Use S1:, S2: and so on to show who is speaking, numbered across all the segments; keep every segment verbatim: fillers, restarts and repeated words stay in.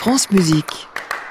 S1: France Musique.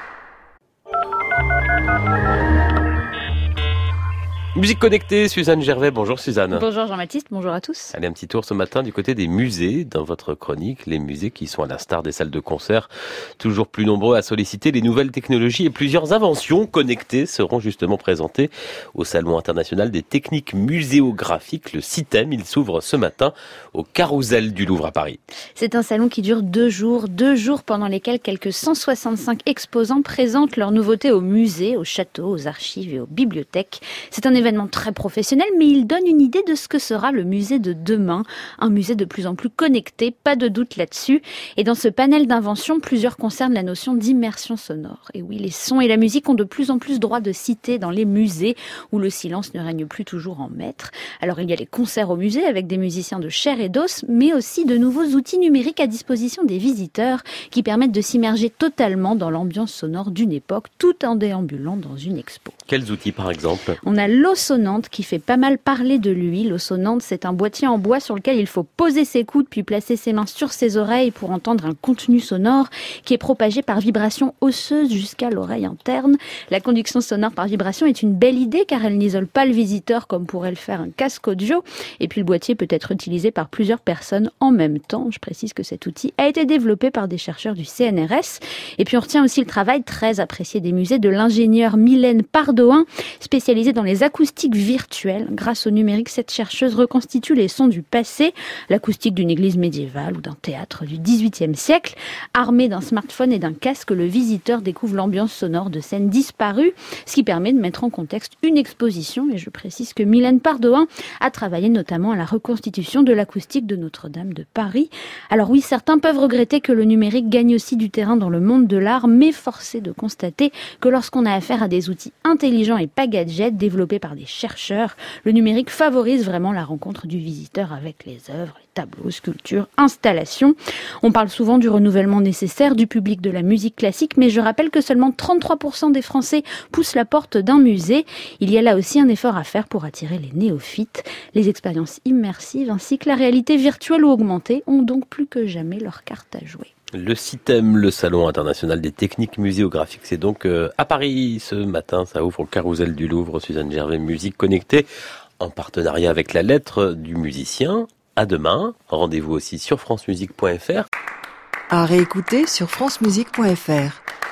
S2: Musique connectée, Suzanne Gervais. Bonjour Suzanne.
S3: Bonjour Jean-Baptiste, bonjour à tous.
S2: Allez, un petit tour ce matin du côté des musées, dans votre chronique. Les musées qui sont à l'instar des salles de concert, toujours plus nombreux à solliciter les nouvelles technologies et plusieurs inventions connectées seront justement présentées au Salon international des techniques muséographiques, le CITEM. Il s'ouvre ce matin au Carrousel du Louvre à Paris.
S3: C'est un salon qui dure deux jours, deux jours pendant lesquels quelques cent soixante-cinq exposants présentent leurs nouveautés aux musées, aux châteaux, aux archives et aux bibliothèques. C'est un événement très professionnel, mais il donne une idée de ce que sera le musée de demain. Un musée de plus en plus connecté, pas de doute là-dessus. Et dans ce panel d'inventions, plusieurs concernent la notion d'immersion sonore. Et oui, les sons et la musique ont de plus en plus droit de cité dans les musées, où le silence ne règne plus toujours en maître. Alors il y a les concerts au musée avec des musiciens de chair et d'os, mais aussi de nouveaux outils numériques à disposition des visiteurs, qui permettent de s'immerger totalement dans l'ambiance sonore d'une époque, tout en déambulant dans une expo.
S2: Quels outils par exemple ?
S3: On a l'Osonante qui fait pas mal parler de lui. L'Osonante, c'est un boîtier en bois sur lequel il faut poser ses coudes puis placer ses mains sur ses oreilles pour entendre un contenu sonore qui est propagé par vibration osseuse jusqu'à l'oreille interne. La conduction sonore par vibration est une belle idée car elle n'isole pas le visiteur comme pourrait le faire un casque audio. Et puis le boîtier peut être utilisé par plusieurs personnes en même temps. Je précise que cet outil a été développé par des chercheurs du C N R S. Et puis on retient aussi le travail très apprécié des musées de l'ingénieure Mylène Pardoin, spécialisée dans les acoustiques virtuelles. Grâce au numérique, cette chercheuse reconstitue les sons du passé, l'acoustique d'une église médiévale ou d'un théâtre du dix-huitième siècle. Armé d'un smartphone et d'un casque, le visiteur découvre l'ambiance sonore de scènes disparues, ce qui permet de mettre en contexte une exposition. Et je précise que Mylène Pardoin a travaillé notamment à la reconstitution de l'acoustique de Notre-Dame de Paris. Alors oui, certains peuvent regretter que le numérique gagne aussi du terrain dans le monde de l'art, mais force est de constater que lorsqu'on a affaire à des outils intelligents et pas gadgets développés par des chercheurs, le numérique favorise vraiment la rencontre du visiteur avec les œuvres, les tableaux, sculptures, installations. On parle souvent du renouvellement nécessaire du public de la musique classique, mais je rappelle que seulement trente-trois pour cent des Français poussent la porte d'un musée. Il y a là aussi un effort à faire pour attirer les néophytes. Les expériences immersives ainsi que la réalité virtuelle ou augmentée ont donc plus que jamais leur carte à jouer.
S2: Le CITEM, le Salon international des techniques muséographiques, c'est donc euh, à Paris ce matin. Ça ouvre au Carrousel du Louvre. Suzanne Gervais, musique connectée, en partenariat avec la lettre du musicien. À demain. Rendez-vous aussi sur francemusique point f r.
S1: À réécouter sur francemusique point f r.